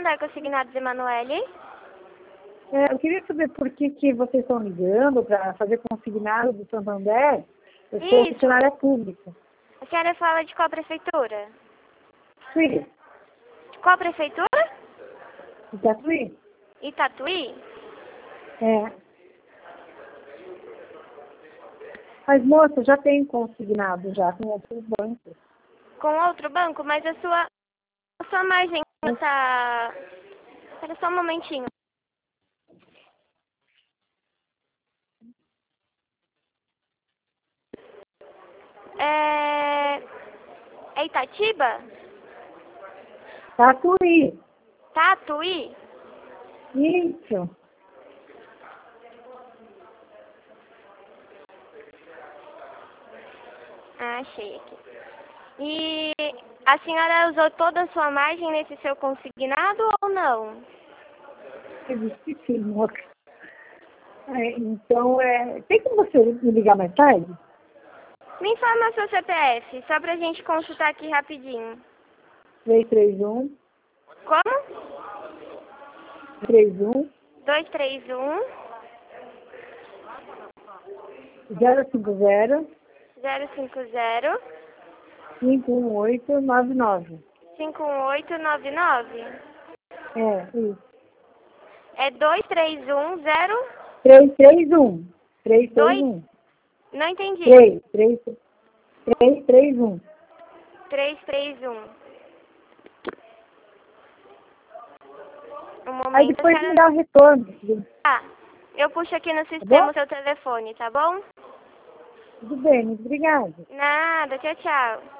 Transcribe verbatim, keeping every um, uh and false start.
Santander Consignados, Emanuele. É, eu queria saber por que, que vocês estão ligando para fazer consignado do Santander. Eu sou Isso. funcionária pública. A senhora fala de qual prefeitura? Sim. De qual prefeitura? Itatuí? Itatuí? É. Mas, moça, já tem consignado já com outros bancos. Com outro banco? Mas a sua, a sua margem está... Espera só um momentinho. É... É Itatiba? Tatuí. Tatuí? Isso. Ah, achei aqui. E a senhora usou toda a sua margem nesse seu consignado ou não? Eu esqueci, moça. É, então, é, tem como você me ligar mais tarde? Me informa seu C P F, só pra gente consultar aqui rapidinho. três três um, Como? três um, dois três um, zero cinco zero, zero cinco zero, cinco um oito, nove nove. cinco um oito nove nove. É, isso. É dois três um zero três três um. três três dois. um. Não entendi. três três três três um. três três um. Um Aí momento, a depois senhora... me dá o retorno. Ah, eu puxo aqui no Tá sistema bom? o seu telefone, tá bom? Tudo bem, muito obrigada. Nada, tchau, tchau.